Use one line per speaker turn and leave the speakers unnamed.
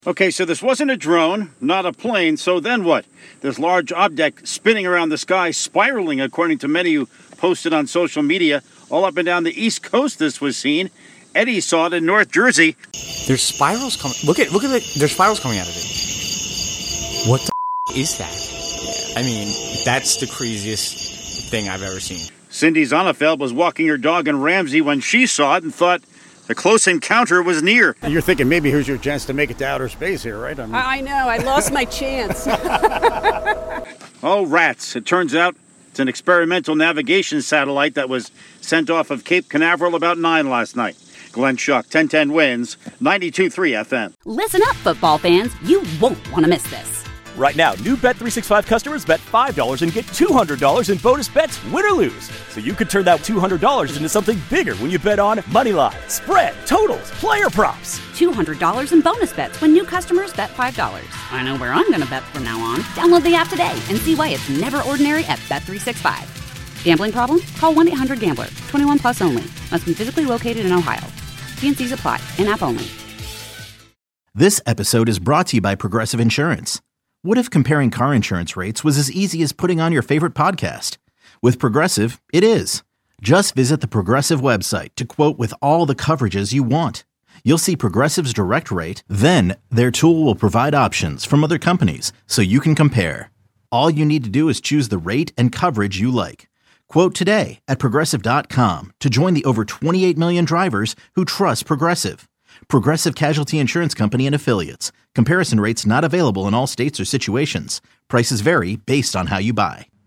Okay, so this wasn't a drone, not a plane, so then what? This large object spinning around the sky, spiraling, according to many who posted on social media. All up and down the East Coast this was seen. Eddie saw it in North Jersey.
There's spirals coming. Look at it. There's spirals coming out of it. What the is that? I mean, that's the craziest thing I've ever seen.
Cindy Zonnefeld was walking her dog in Ramsey when she saw it and thought the close encounter was near.
You're thinking maybe here's your chance to make it to outer space here, right?
I know. I lost my chance.
Oh, rats. It turns out it's an experimental navigation satellite that was sent off of Cape Canaveral about 9 last night. Glenn Schuck, 1010 wins, 92.3 FM.
Listen up, football fans. You won't want to miss this.
Right now, new Bet365 customers bet $5 and get $200 in bonus bets, win or lose. So you could turn that $200 into something bigger when you bet on moneyline, spread, totals, player props.
$200 in bonus bets when new customers bet $5. I know where I'm going to bet from now on. Download the app today and see why it's never ordinary at Bet365. Gambling problem? Call 1-800-GAMBLER. 21 plus only. Must be physically located in Ohio. T&Cs apply. In-app only.
This episode is brought to you by Progressive Insurance. What if comparing car insurance rates was as easy as putting on your favorite podcast? With Progressive, it is. Just visit the Progressive website to quote with all the coverages you want. You'll see Progressive's direct rate, then their tool will provide options from other companies so you can compare. All you need to do is choose the rate and coverage you like. Quote today at Progressive.com to join the over 28 million drivers who trust Progressive. Progressive Casualty Insurance Company and Affiliates. Comparison rates not available in all states or situations. Prices vary based on how you buy.